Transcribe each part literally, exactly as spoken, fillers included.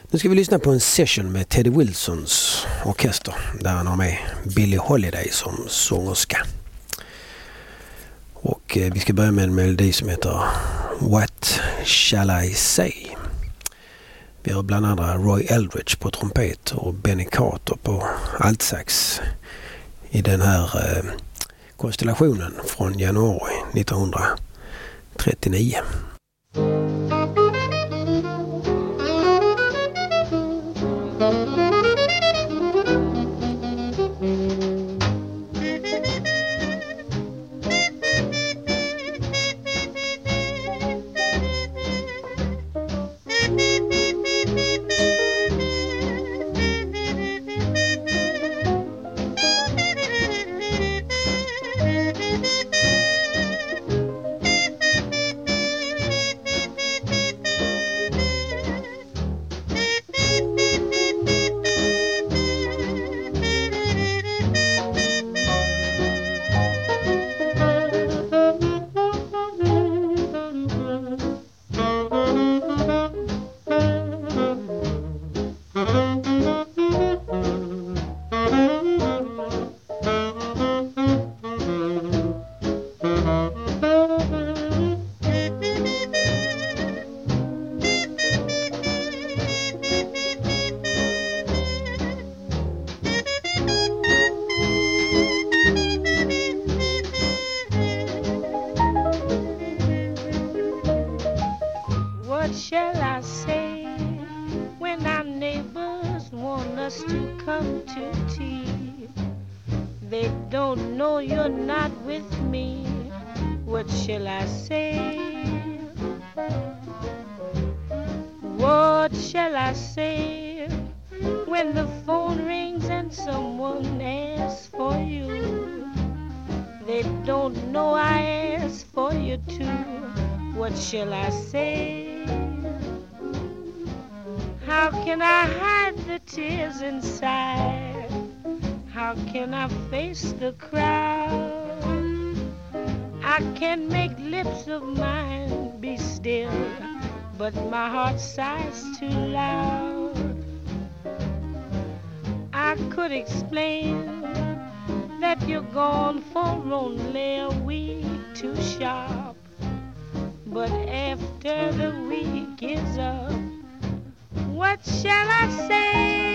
Nu ska vi lyssna på en session med Teddy Wilsons orkester där han har med Billie Holiday som sångerska. Och vi ska börja med en melodi som heter What Shall I Say? Vi har bland andra Roy Eldridge på trumpet och Benny Carter på altsax i den här eh, konstellationen från januari nittonhundratrettionio. Shall I say? How can I hide the tears inside? How can I face the crowd? I can make lips of mine be still, but my heart sighs too loud. I could explain that you're gone for only a week too sharp. But after the week is up, what shall I say?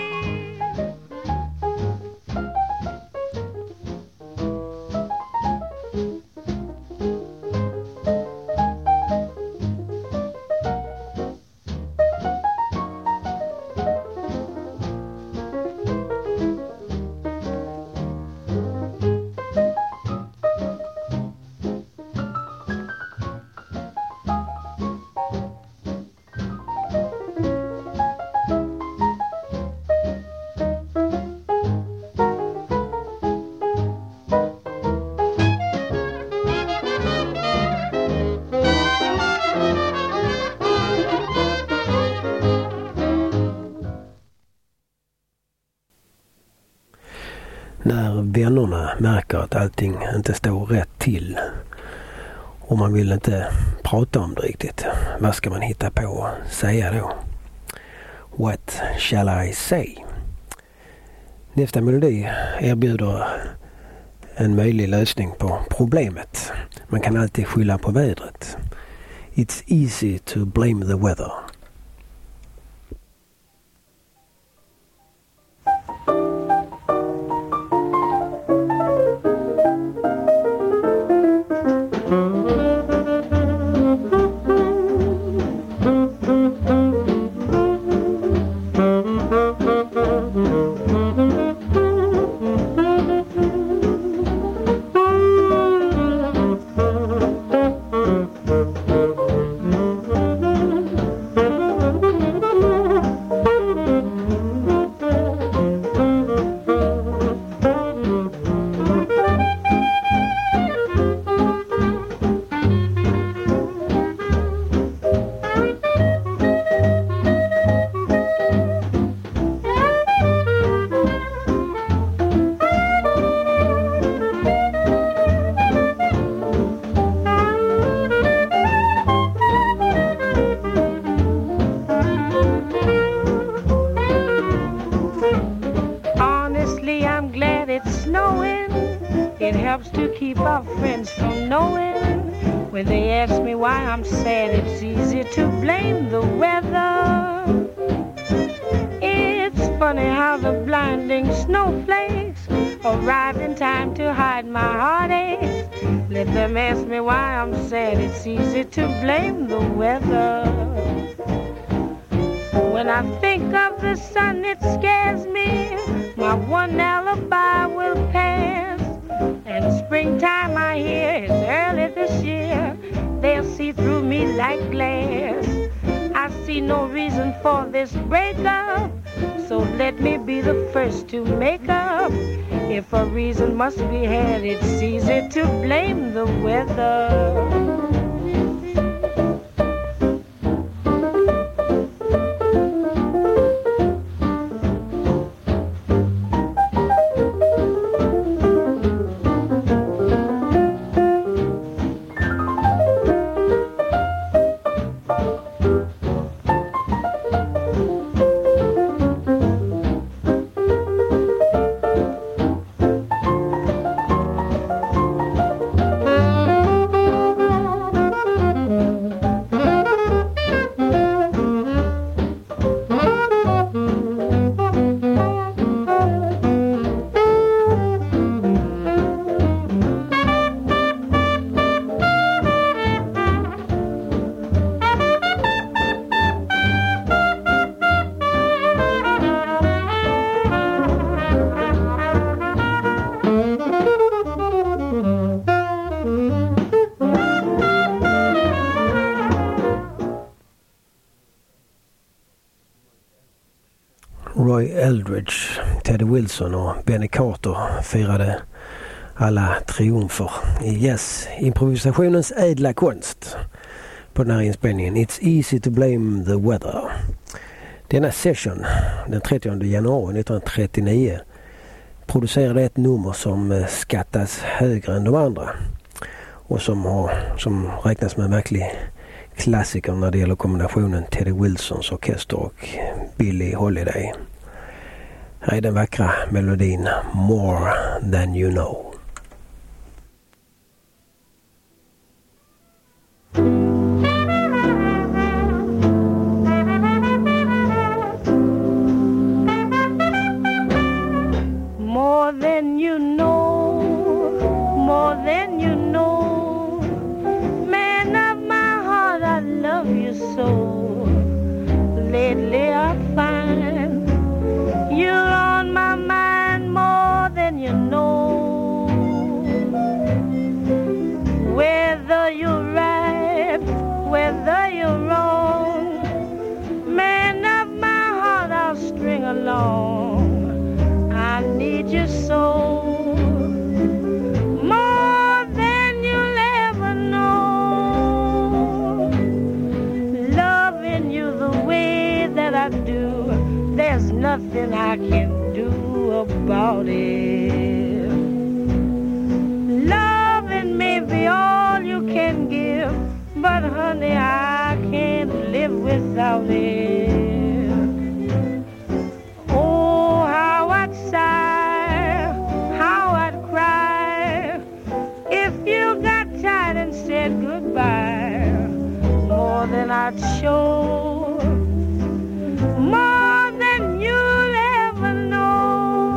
När vännerna märker att allting inte står rätt till och man vill inte prata om det riktigt, vad ska man hitta på och säga då? What shall I say? Nästa melodi erbjuder en möjlig lösning på problemet. Man kan alltid skylla på vädret. It's easy to blame the weather. Mm-hmm. keep our friends from knowing. When they ask me why I'm sad, it's easy to blame the weather. It's funny how the blinding snowflakes arrive in time to hide my heartaches. Let them ask me why I'm sad, it's easy to blame the weather. When I think of the sun, it scares me. My one alibi will pass. And springtime I hear is early this year. They'll see through me like glass. I see no reason for this breakup, so let me be the first to make up. If a reason must be had, it's easy to blame the weather. Roy Eldridge, Teddy Wilson och Benny Carter firade alla triumfer i jazz, improvisationens ädla konst på den här inspelningen. It's easy to blame the weather. Denna session den trettionde januari nittonhundratrettionio producerade ett nummer som skattas högre än de andra och som, har, som räknas med en verklig klassiker när det gäller kombinationen Teddy Wilsons orkester och Billie Holiday. Här är den vackra melodin More Than You Know. More than you know, more than you know, man of my heart, I love you so. Lately I find you're on my mind more than you know. Whether you're right, whether you're wrong, man of my heart, I'll string along. I need you so. More than you'll ever know. Loving you the way that I do, there's nothing I can do about it. Loving may be all you can give, but honey, I can't live without it. Oh, how I'd sigh, how I'd cry if you got tired and said goodbye. More than I'd show, more than you'll ever know.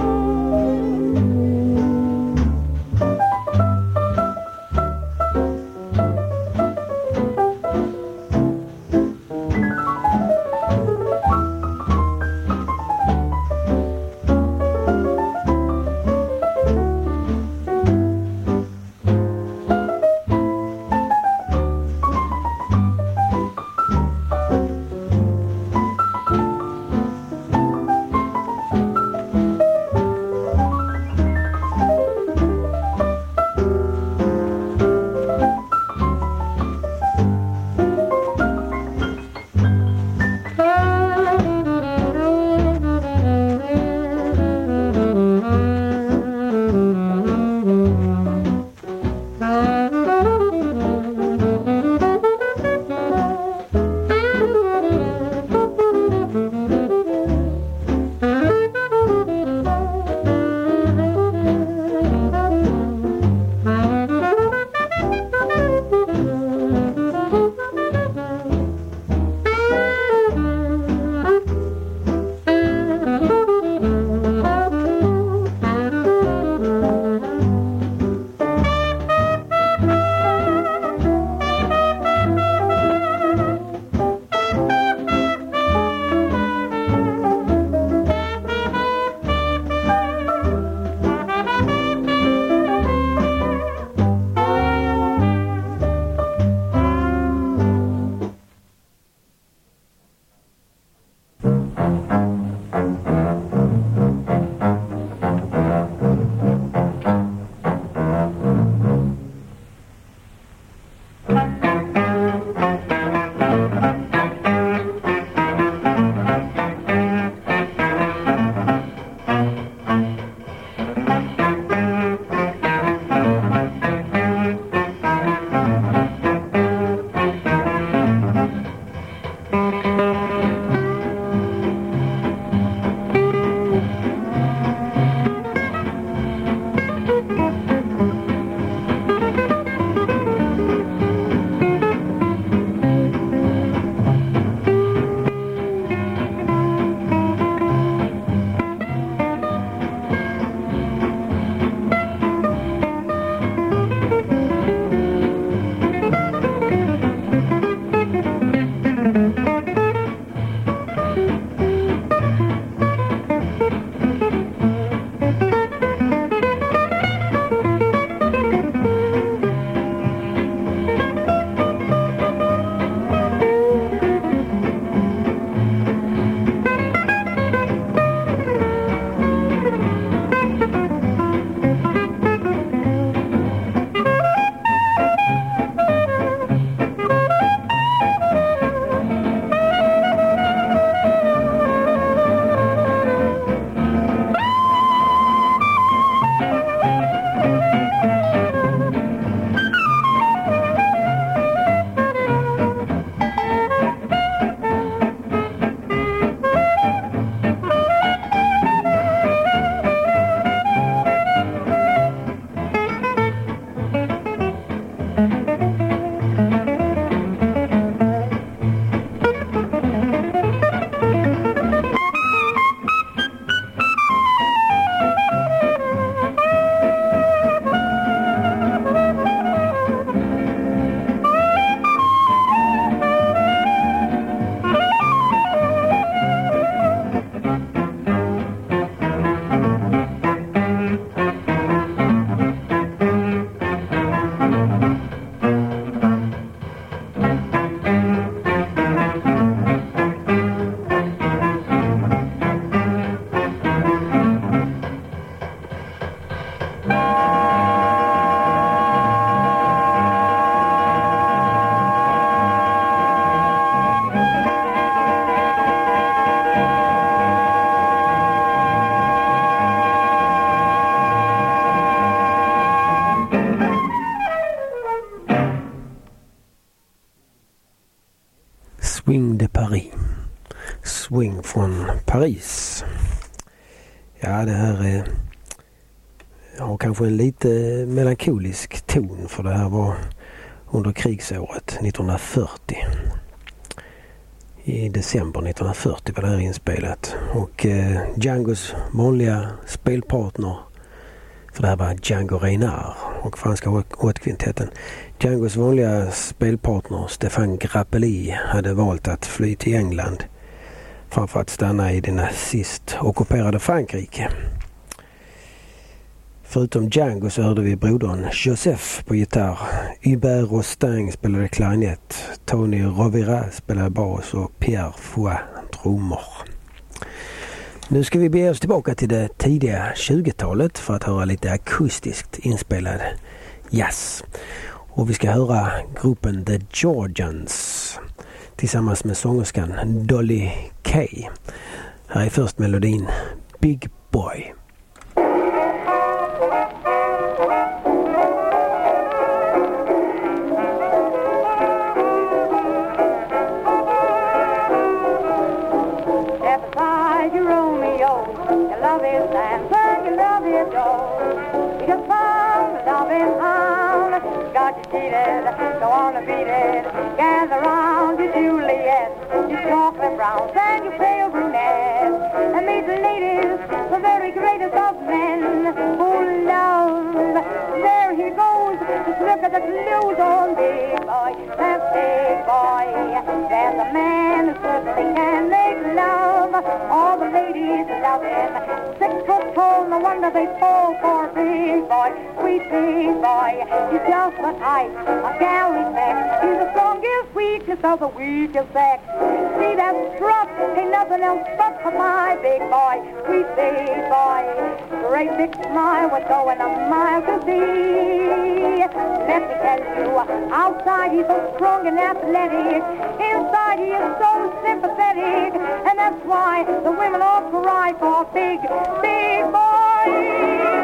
Swing de Paris. Swing från Paris. Ja, det här är, har kanske en lite melankolisk ton, för det här var under krigsåret nittonhundrafyrtio. I december nittonhundrafyrtio var det här inspelat. Och eh, Djangos vanliga spelpartner, för det här var Django Reinhardt och franska åtkvintetten. Djangos vanliga spelpartner Stefan Grappelli hade valt att fly till England framför att stanna i det nazist-ockuperade Frankrike. Förutom Django så hörde vi brodern Joseph på gitarr. Hubert Rostaing spelade klarinett. Tony Rovira spelade bas och Pierre Foix trummor. Nu ska vi bege oss tillbaka till det tidiga tjugotalet för att höra lite akustiskt inspelad jazz. Och vi ska höra gruppen The Georgians tillsammans med sångerskan Dolly Kay. Här är först melodin Big Boy. Go on and beat it. Gather round you Juliet, you chocolate browns and you pale brunettes, and meet the ladies, the very greatest of men who love. There he goes, just look at the clues on Big Boy, that Big Boy. There's a man who certainly can make love. All the ladies love him. Six foot tall, no wonder they fall for Big Boy, sweet Big Boy. He's just the type of gal respect. He's the strongest weakness of the weakest sex. See that strut, ain't nothing else but for my big boy, sweet big boy. Great big smile was going a mile to see. Let me tell you, outside he's so strong and athletic, inside he is so sympathetic, and that's why the women all cry for big, big boys.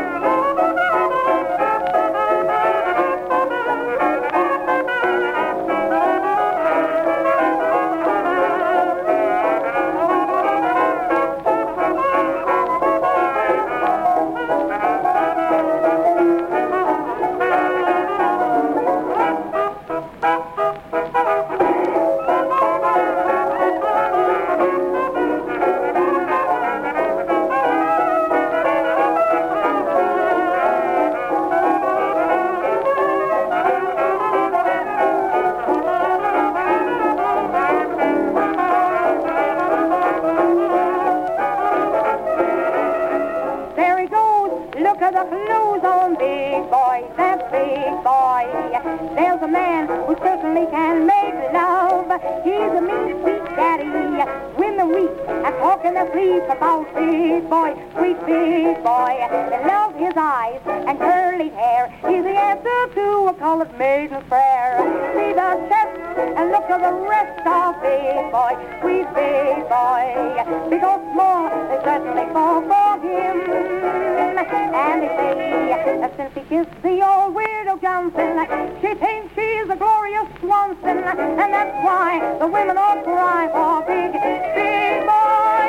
About big boy, sweet big boy. They love his eyes and curly hair. He's the answer to a colored maiden's prayer. See the chest and look at the rest of big boy, sweet big boy. Big or small, they certainly fall for him. And they say that since he kissed the old widow Johnson, she thinks she's a glorious Swanson, and that's why the women all cry for big, big boy.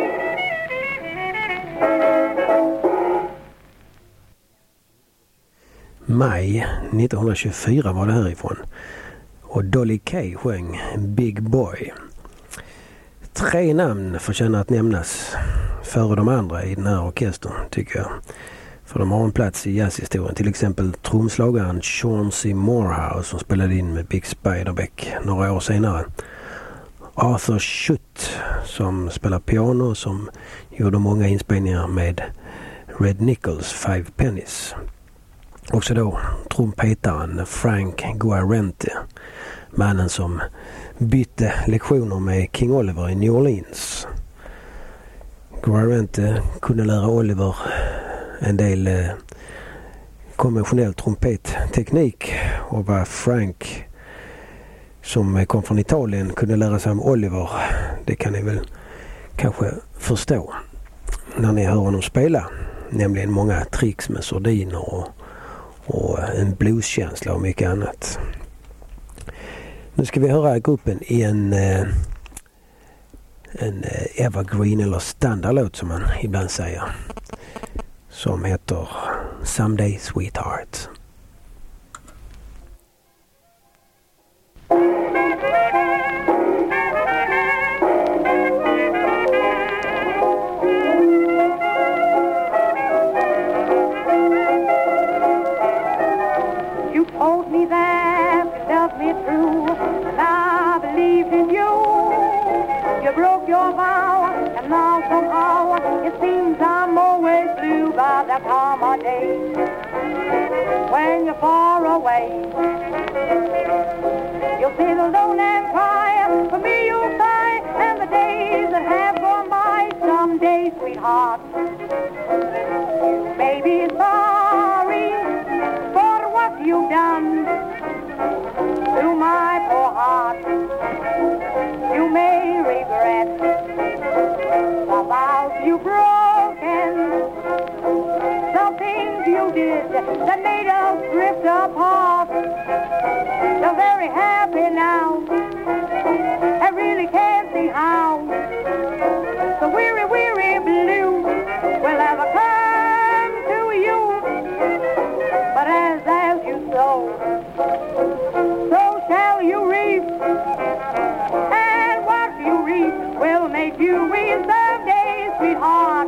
Maj nittonhundratjugofyra var det härifrån. Och Dolly Kay sjöng Big Boy. Tre namn förtjänar att nämnas före de andra i den här orkestern, tycker jag. För de har en plats i jazzhistorien. Till exempel trumslagaren Chauncey Morehouse som spelade in med Big Spiderbeck några år senare. Arthur Schutt som spelar piano, som gjorde många inspelningar med Red Nichols Five Pennies. Också då trumpetaren Frank Guarente, mannen som bytte lektioner med King Oliver i New Orleans. Guarente kunde lära Oliver en del eh, konventionell trumpetteknik, och vad Frank, som kom från Italien, kunde lära sig om Oliver, det kan ni väl kanske förstå när ni hör honom spela, nämligen många tricks med sordiner och, och en blueskänsla och mycket annat. Nu ska vi höra gruppen i en eh, en evergreen eller standardlåt som man ibland säger, som heter Someday Sweetheart. You told me that you loved me true, and I believed in you. You broke your vow, and now somehow it seems I'm always blue by that time of day when you're far away. You'll sit alone and cry, for me you'll sigh, and the days that have gone by, someday, sweetheart, you may be sorry for what you've done to my poor heart. You may regret the vows you've broken, the things you did that made us drift apart. You're very happy now, I really can't see how the weary, weary blue will ever come to you. But as, as you sow, so shall you reap, and what you reap will make you weep someday, sweetheart.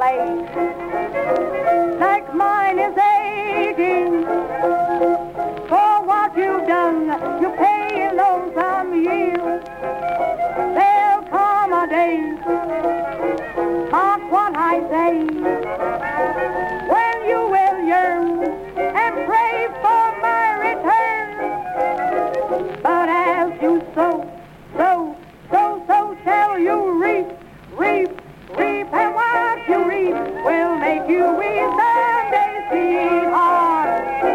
ache, like mine is aching. For what you've done, you pay a lonesome yield. There'll come a day, mark what I say, when you will yearn and pray for my return. But as you sow, sow, sow, so shall you reap, reap, reap, and what you reap will make you weep someday, sweetheart.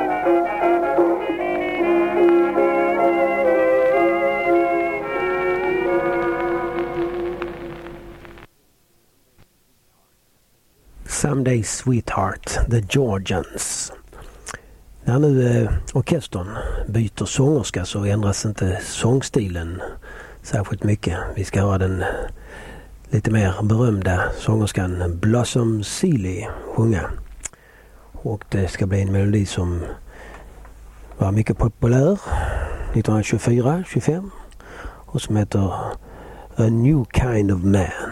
Someday Sweetheart, The Georgians. När nu eh, orkestern byter sångerska så ändras inte sångstilen särskilt mycket. Vi ska ha den lite mer berömda sångerskan Blossom Seeley sjunga. Och det ska bli en melodi som var mycket populär nittonhundratjugofyra tjugofem och som heter A New Kind of Man.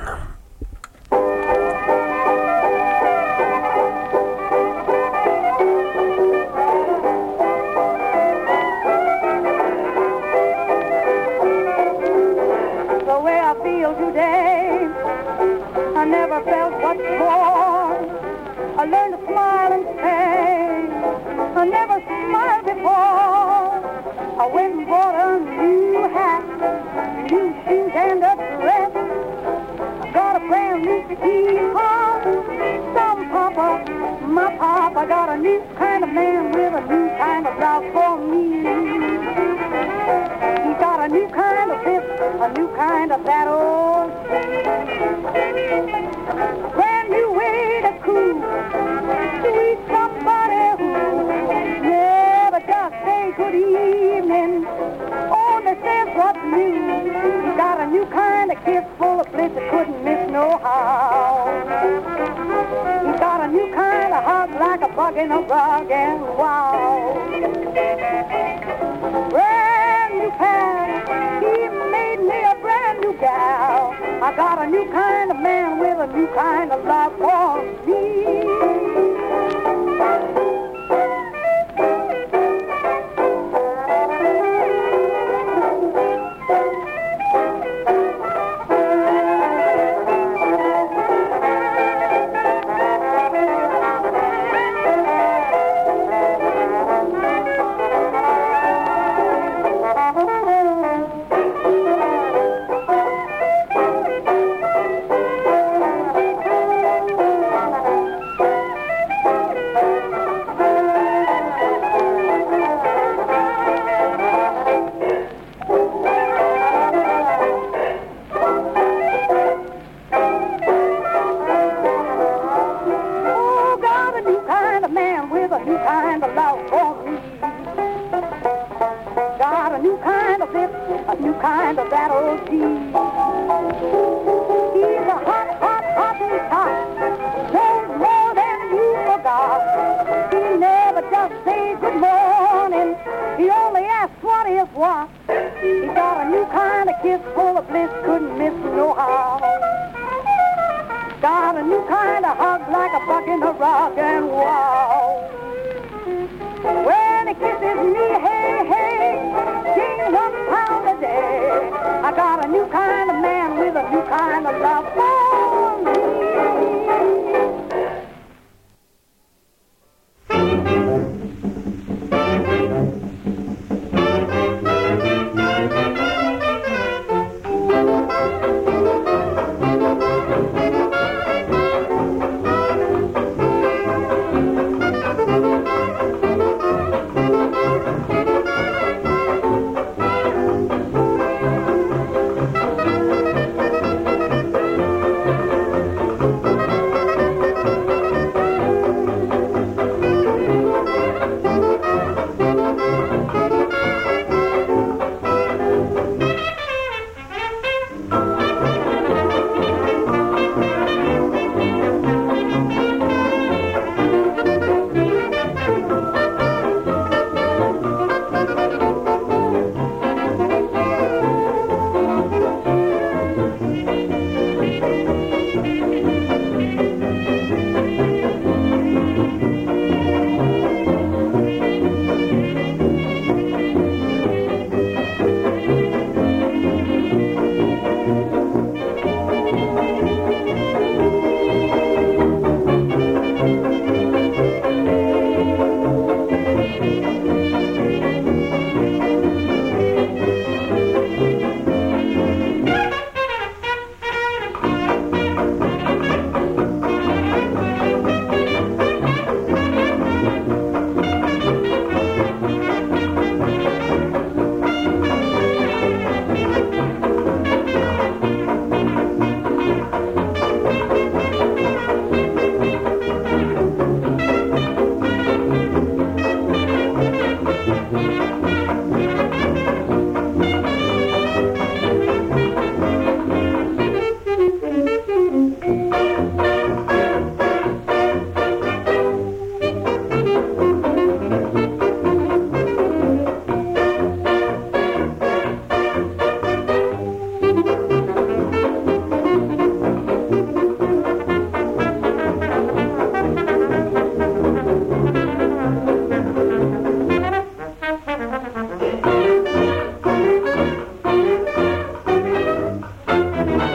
I never felt what for. I learned to smile and say, I never smiled before. I went and bought a new hat, new shoes and a dress. I got a brand new sweetheart, some papa, my papa got a new kind of man with a new kind of love for me. He got a new kind of this, a new kind of that, oh. Brand new way to cool, sweet somebody who never just say good evening, only says what's new. He got a new kind of kiss full of bliss that couldn't miss no how. He got a new kind of hug like a bug in a rug, and wow. Brand new pal, he made me a brand new gal. I got a new kind of man with a new kind of love for me.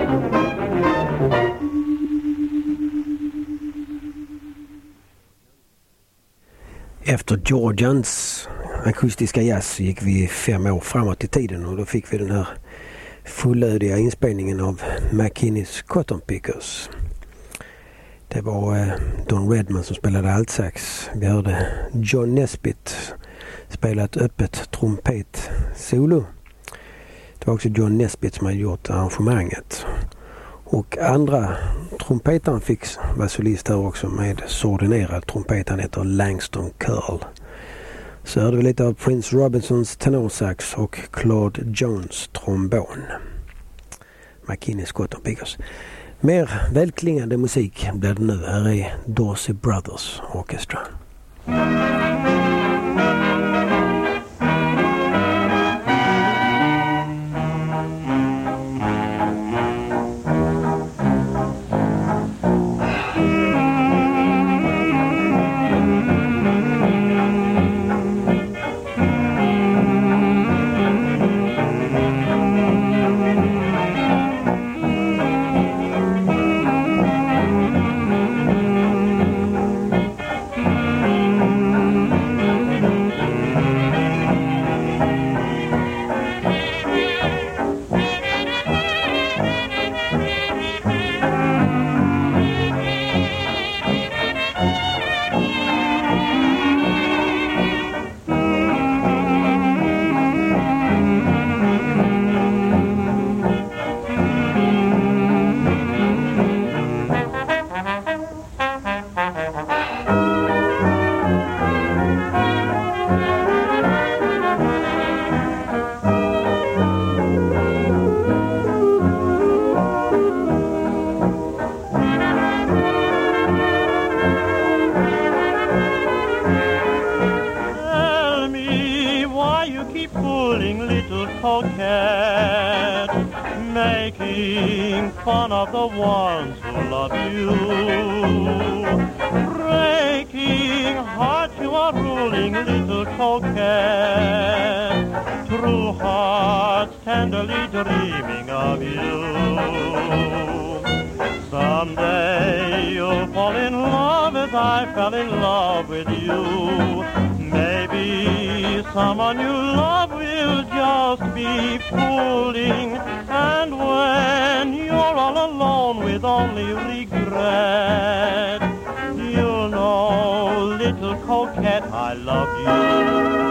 Efter Georgians akustiska jazz gick vi fem år framåt i tiden och då fick vi den här fullödiga inspelningen av McKinney's Cotton Pickers. Det var eh, Don Redman som spelade altsax. Vi hörde John Nesbitt spela ett öppet trumpet solo. Det var också John Nesbitt som hade gjort arrangemanget. Och andra trumpetaren fick vara solist här också med sordinerad trumpet. Han heter Langston Curl. Så hörde vi lite av Prince Robinsons tenorsax och Claude Jones trombon. McKinney's Cotton Pickers. Mer välklingande musik blir det nu. Här är Dorsey Brothers Orchestra. Making fun of the ones who love you, breaking hearts, you are ruling little coquette, true hearts tenderly dreaming of you. Someday you'll fall in love as I fell in love with you. Maybe someone you love will just be fooling, and when you're all alone with only regret, you'll know, little coquette, I love you.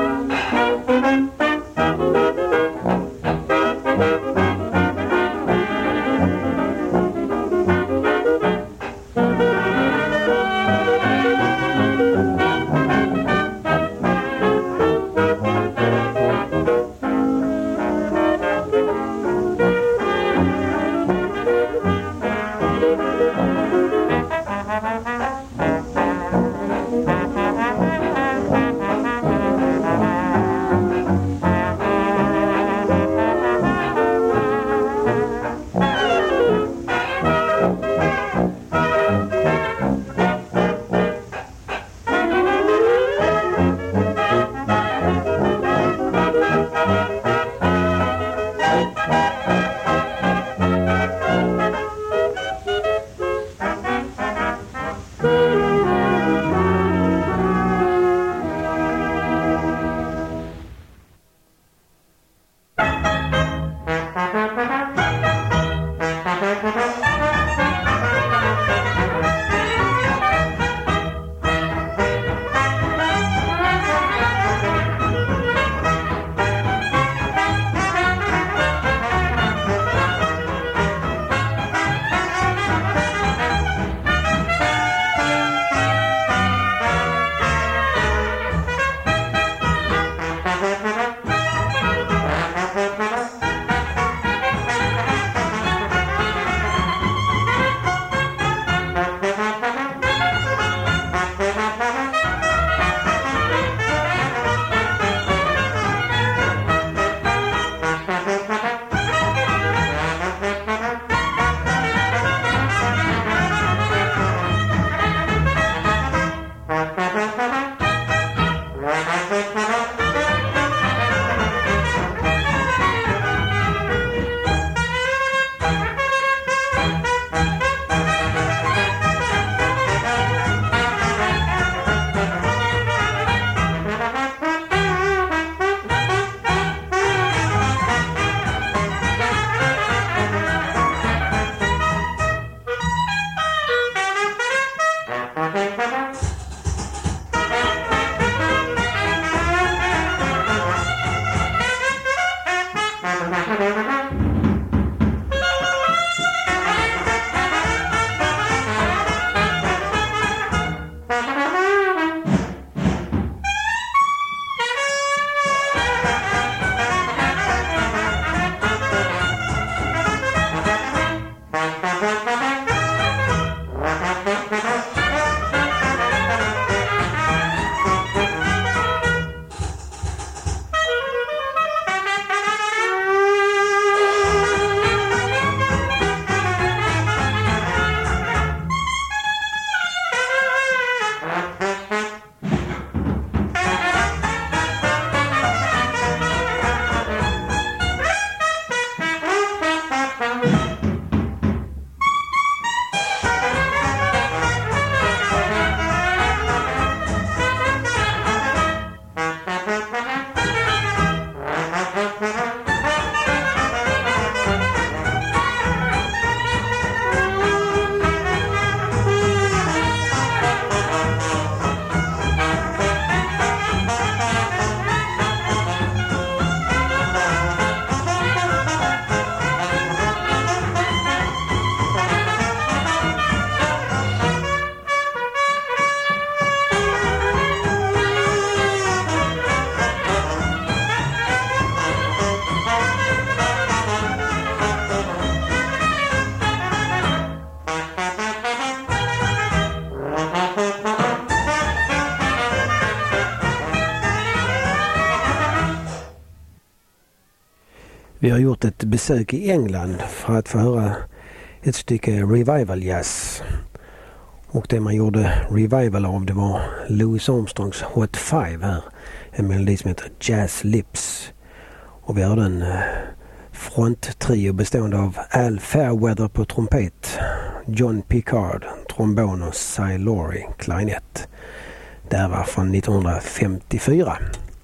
Vi har gjort ett besök i England för att få höra ett stycke revival jazz. Och det man gjorde revival av, det var Louis Armstrongs Hot Five här. En melodi som heter Jazz Lips. Och vi hörde en fronttrio bestående av Al Fairweather på trumpet, John Picard trombon och Cy Laurie klarinett. Det här var från nittonhundrafemtiofyra.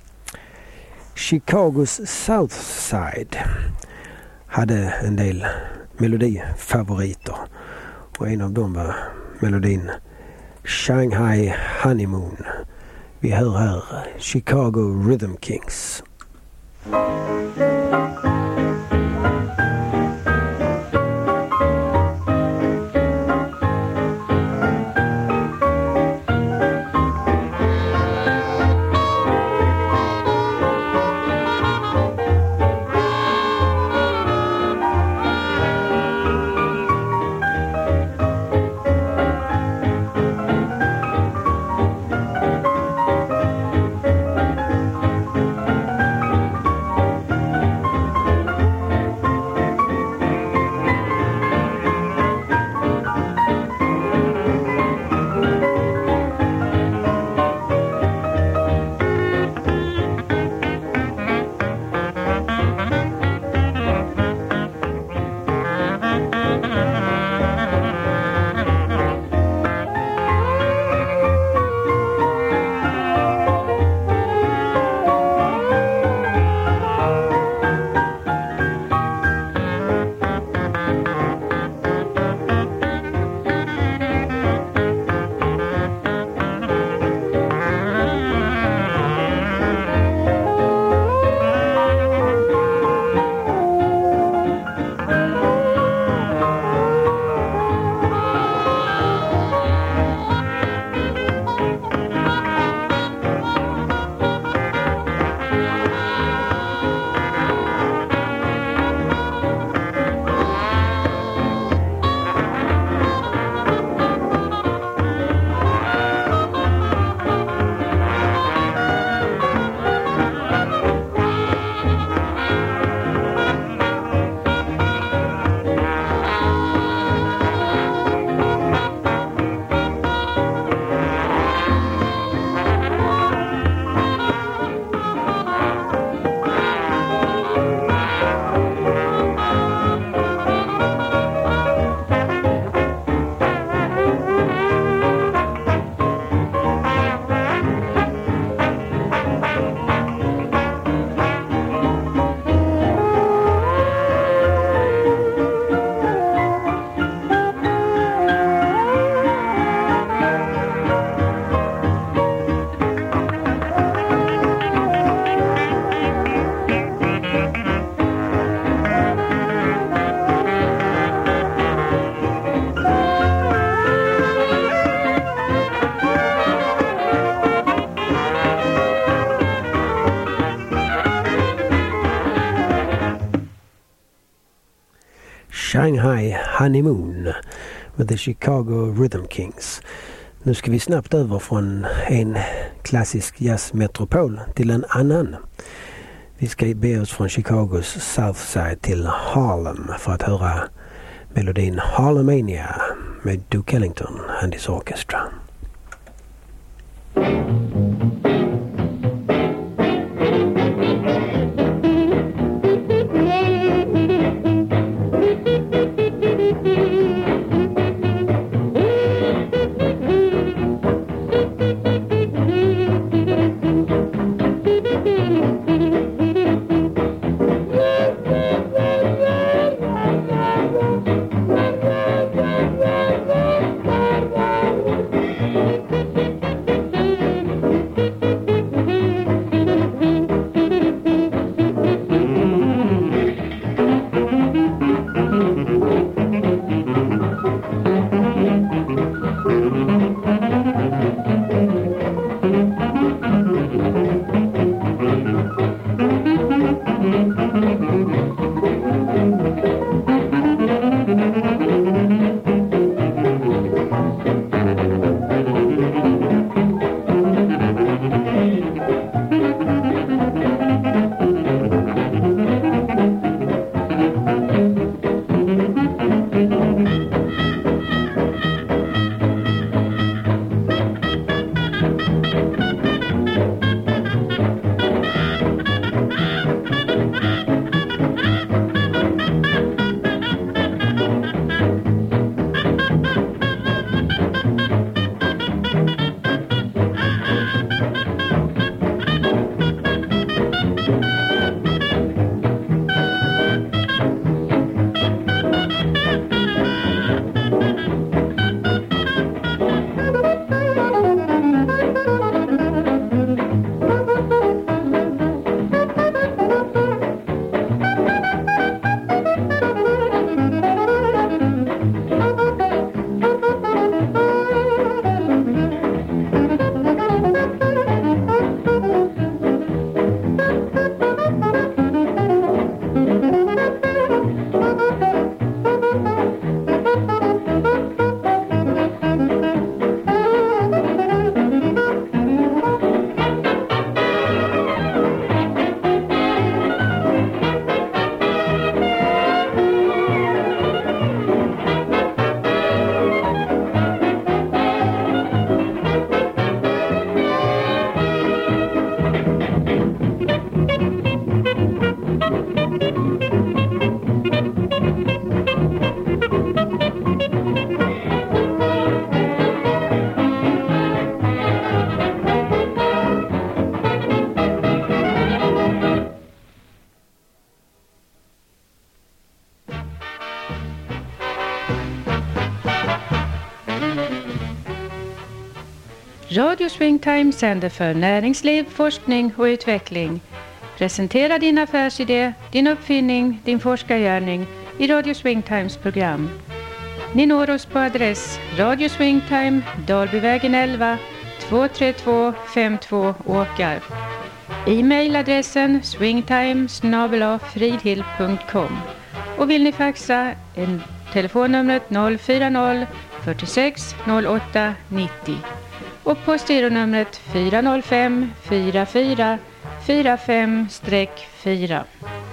Chicagos South Side hade en del melodifavoriter. Och en av dem var melodin Shanghai Honeymoon. Vi hör här Chicago Rhythm Kings. Shanghai Honeymoon med The Chicago Rhythm Kings. Nu ska vi snabbt över från en klassisk jazzmetropol till en annan. Vi ska be oss från Chicagos South Side till Harlem för att höra melodin Harlemania med Duke Ellington and his orchestra. Radio Swingtime sänder för näringsliv, forskning och utveckling. Presentera din affärsidé, din uppfinning, din forskargärning i Radio Swingtimes program. Ni når oss på adress Radio Swingtime, Dalbyvägen elva, två tre två fem två Åkarp. E-mailadressen swingtime snabel-a fridhill punkt com. Och vill ni faxa en telefonnumret noll fyra noll fyrtiosex noll åtta nittio och postgironumret fyra noll fem fyra fyra fyra fem fyra.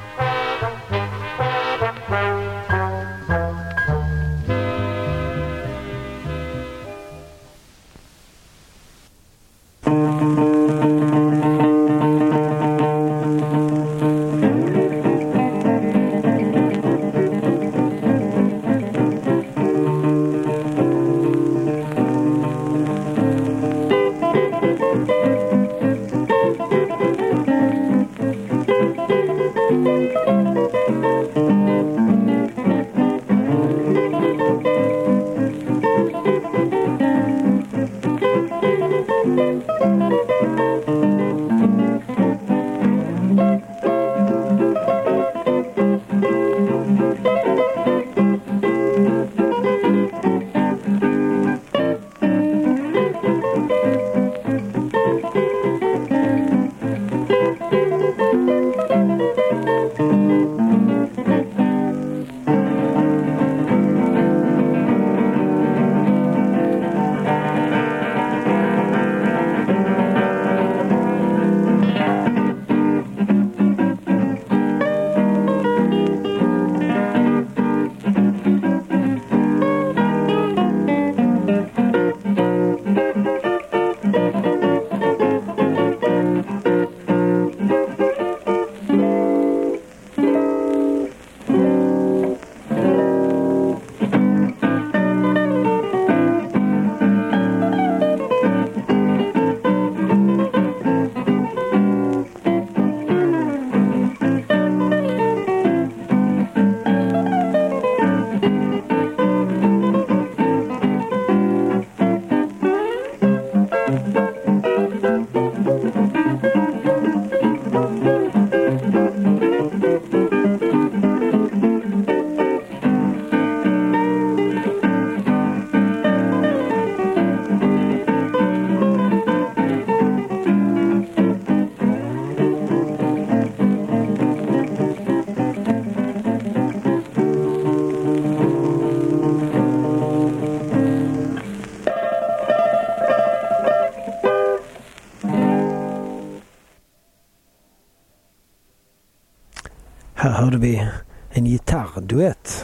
Här hörde vi en gitarrduett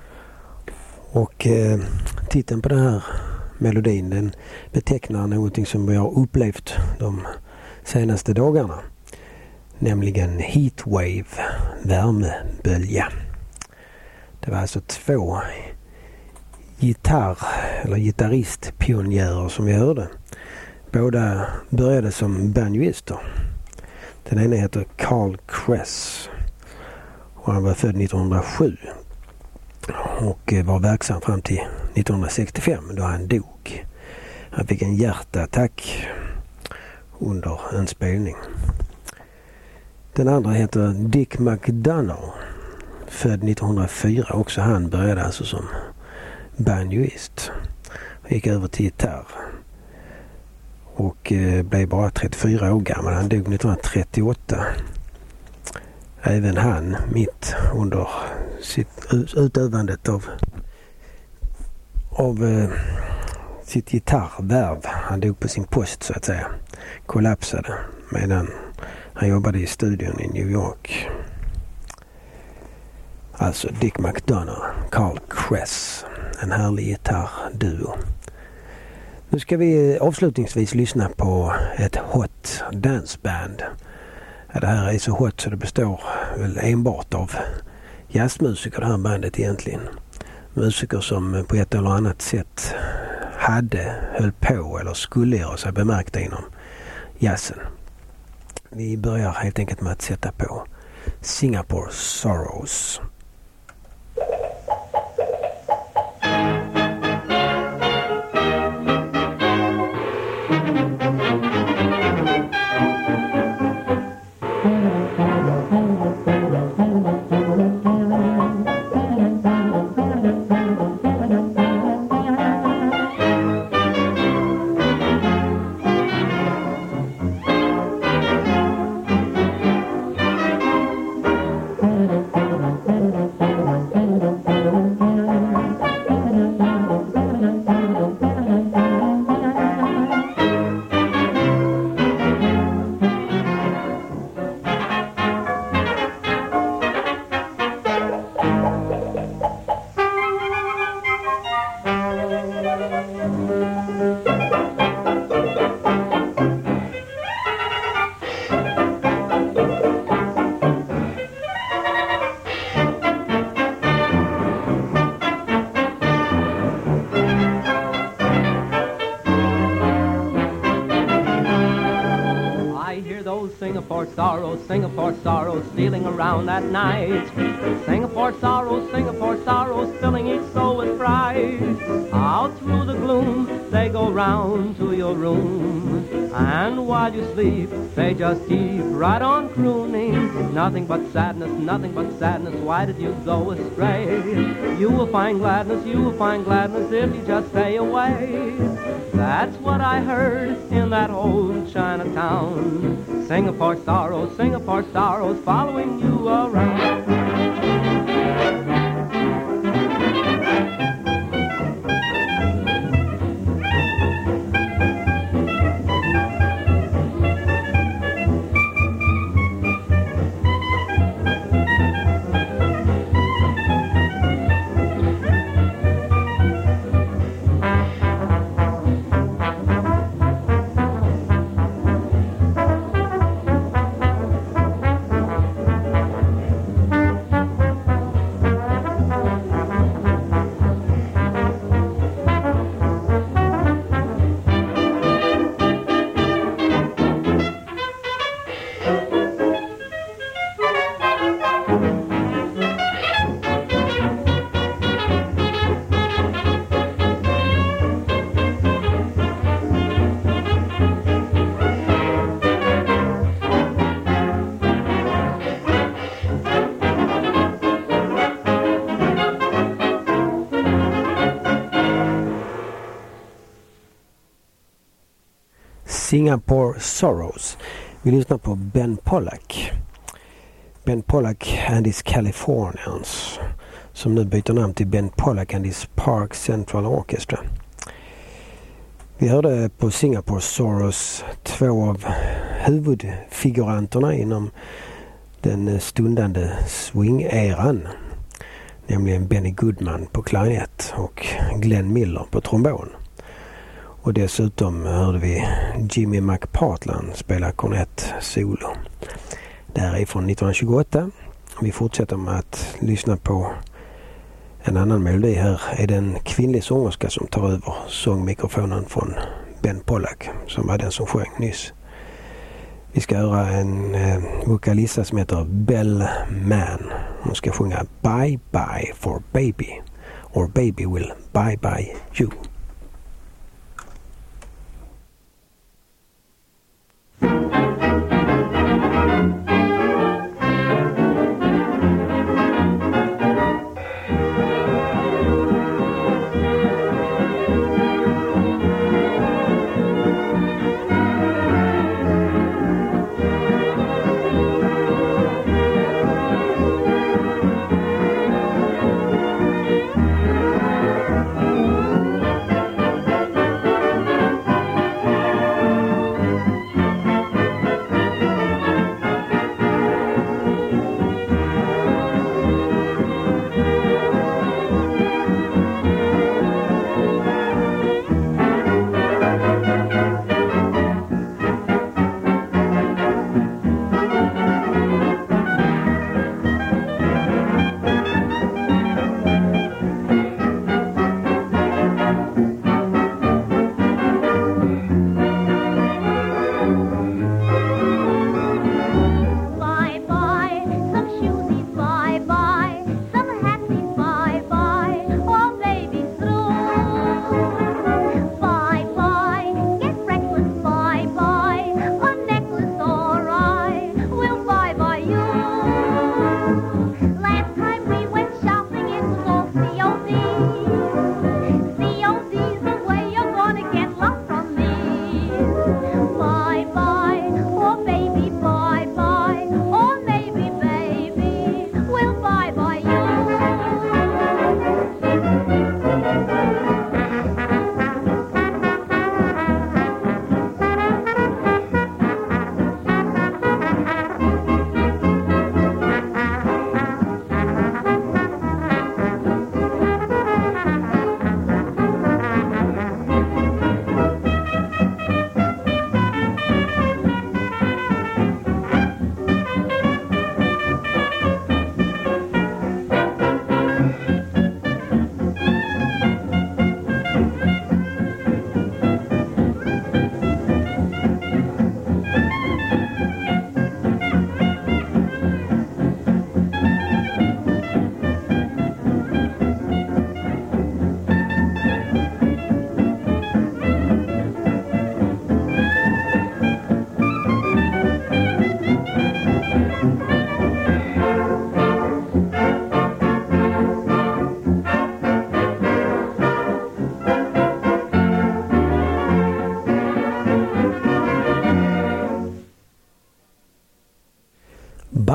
och eh, titeln på den här melodin, den betecknar någonting som vi har upplevt de senaste dagarna, nämligen heatwave, värmebölja. Det var alltså två gitarr eller gitarristpionjärer som vi hörde. Båda började som banjoister. Den ena heter Carl Kress och han var född nittonhundrasju och var verksam fram till nittonhundrasextiofem då han dog. Han fick en hjärtattack under en spelning. Den andra heter Dick McDonough, född nittonhundrafyra. Också han började alltså som banjoist. Han gick över till gitarr och eh, blev bara trettiofyra år gammal. Han dog nittonhundratrettioåtta. Även han mitt under sitt utövandet av, av eh, sitt gitarrvärv. Han dog på sin post så att säga. Kollapsade medan han jobbade i studion i New York. Alltså Dick McDonough, Carl Kress. En härlig gitarrduo. Nu ska vi avslutningsvis lyssna på ett hot danceband. Ja, det här är så hot så det består väl enbart av jazzmusiker, det här bandet egentligen. Musiker som på ett eller annat sätt hade, höll på eller skulle göra sig bemärkta inom jazzen. Vi börjar helt enkelt med att sätta på Singapore Sorrows. Thank you. Singapore sorrows, Singapore sorrows, stealing around at night. Singapore sorrows, Singapore sorrows, filling each soul with fright. Out through the gloom, they go round to your room. And while you sleep, they just keep right on crooning. Nothing but sadness, nothing but sadness, why did you go astray? You will find gladness, you will find gladness if you just stay away. That's what I heard in that old Chinatown. Singapore sorrows, Singapore sorrows, following you around. Singapore Sorrows. Vi lyssnar på Ben Pollack. Ben Pollack and his Californians, som nu byter namn till Ben Pollack and his Park Central Orchestra. Vi hörde på Singapore Sorrows två av huvudfiguranterna inom den stundande swing-eran, nämligen Benny Goodman på klarinett och Glenn Miller på trombon. Och dessutom hörde vi Jimmy McPartland spela kornett solo. Det här är från nittonhundratjugoåtta. Vi fortsätter med att lyssna på en annan melodi. Här är det en kvinnlig sångerska som tar över sångmikrofonen från Ben Pollack, som var den som sjöng nyss. Vi ska höra en eh, vokalista som heter Belle Mann. Hon ska sjunga Bye Bye for Baby, or Baby Will Bye Bye You.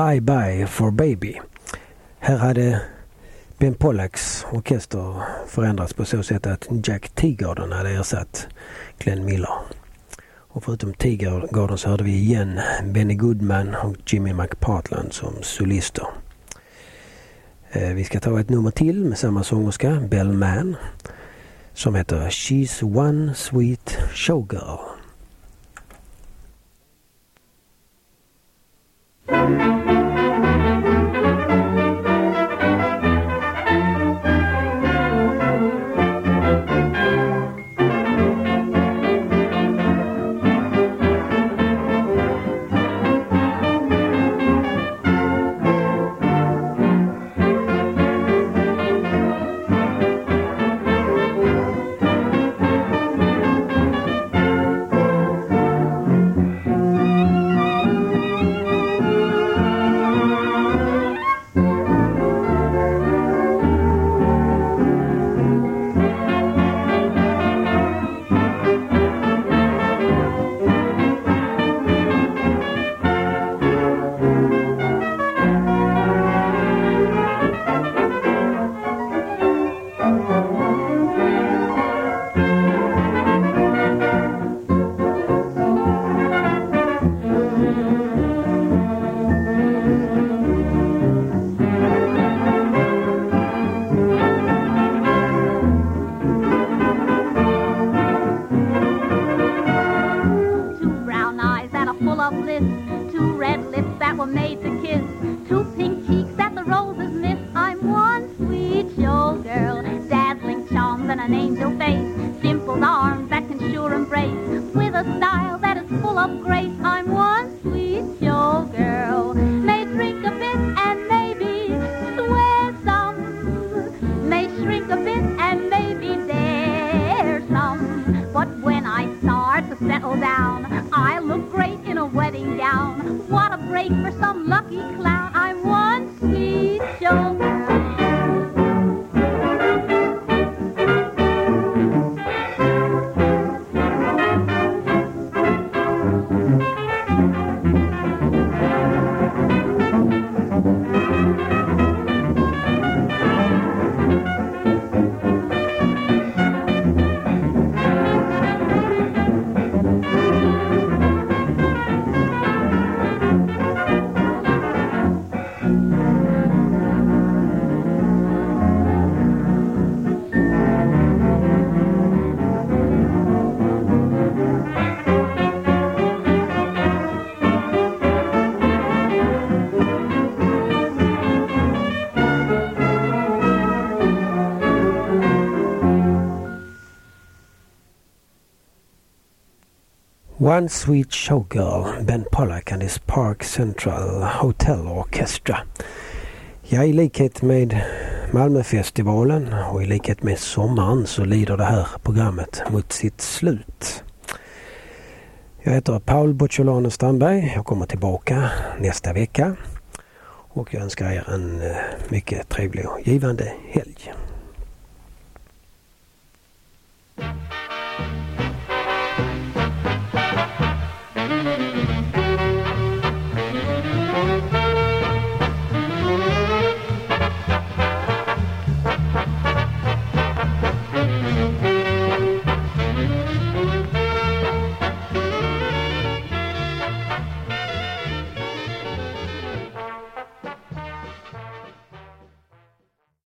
Bye Bye for Baby. Här hade Ben Pollacks orkester förändrats på så sätt att Jack Teagarden hade ersatt Glenn Miller. Och förutom Teagarden så hörde vi igen Benny Goodman och Jimmy McPartland som solister. Vi ska ta ett nummer till med samma sångerska, Belle Mann, som heter She's One Sweet Showgirl. One Sweet Showgirl, Ben Pollack and his Park Central Hotel Orchestra. Ja, i likhet med Malmöfestivalen och i likhet med sommaren så lider det här programmet mot sitt slut. Jag heter Paul Bocciolano Strandberg. Jag kommer tillbaka nästa vecka och jag önskar er en mycket trevlig och givande helg.